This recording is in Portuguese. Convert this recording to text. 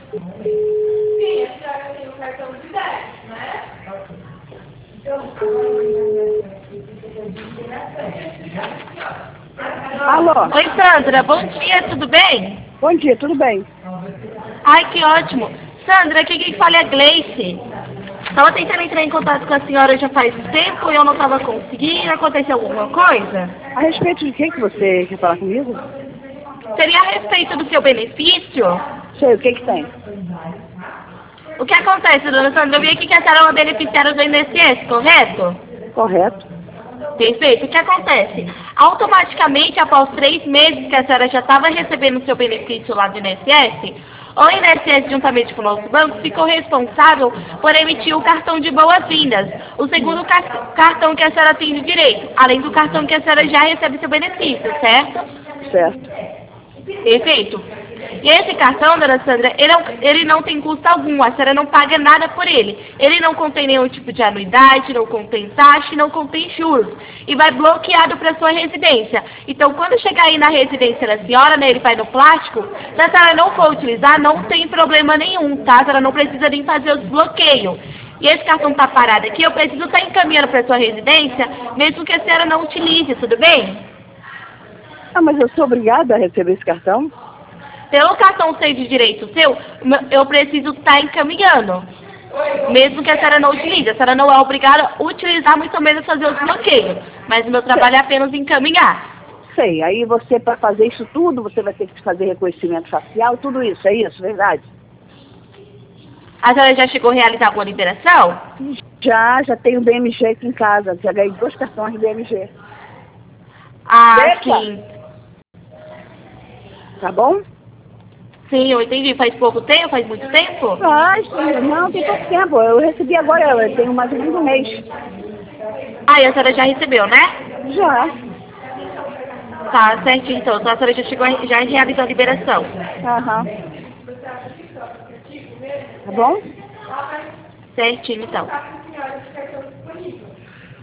Sim, a senhora tem o cartão de débito, né? Alô? Oi, Sandra, bom dia, tudo bem? Bom dia, tudo bem? Ai, que ótimo. Sandra, aqui quem fala é a Gleice. Estava tentando entrar em contato com a senhora já faz tempo e eu não estava conseguindo. Aconteceu alguma coisa? A respeito de que você quer falar comigo? Seria a respeito do seu benefício? Sei, o que tem? O que acontece, dona Sandra? Eu vi aqui que a senhora é uma beneficiária do INSS, correto? Correto. Perfeito. O que acontece? Automaticamente, após 3 meses que a senhora já estava recebendo o seu benefício lá do INSS, o INSS, juntamente com o nosso banco, ficou responsável por emitir o cartão de boas-vindas, o segundo cartão que a senhora tem de direito, além do cartão que a senhora já recebe seu benefício, certo? Certo. Perfeito. E esse cartão, dona Sandra, ele não tem custo algum, a senhora não paga nada por ele. Ele não contém nenhum tipo de anuidade, não contém taxa, não contém juros. E vai bloqueado para sua residência. Então, quando chegar aí na residência da senhora, né, ele vai no plástico, se a senhora não for utilizar, não tem problema nenhum, tá? A senhora não precisa nem fazer os bloqueios. E esse cartão tá parado aqui, eu preciso estar encaminhando para sua residência, mesmo que a senhora não utilize, tudo bem? Ah, mas eu sou obrigada a receber esse cartão? Pelo cartão ser de direito seu, eu preciso estar encaminhando. Mesmo que a senhora não utilize. A senhora não é obrigada a utilizar, muito menos fazer os bloqueios. Mas o meu trabalho é apenas encaminhar. Sei, aí você, para fazer isso tudo, você vai ter que fazer reconhecimento facial, tudo isso, é isso, verdade? A senhora já chegou a realizar alguma liberação? Já tenho BMG aqui em casa, já ganhei 2 cartões de BMG. Ah, Epa! sim. Tá bom? Sim, eu entendi. Faz pouco tempo? Faz muito tempo? Não, tem pouco tempo. Eu recebi agora, eu tenho mais ou menos um mês. Ah, e a senhora já recebeu, né? Já. Tá, certinho então. Então a senhora já chegou, já realizou a liberação. Aham. Tá bom? Certinho então.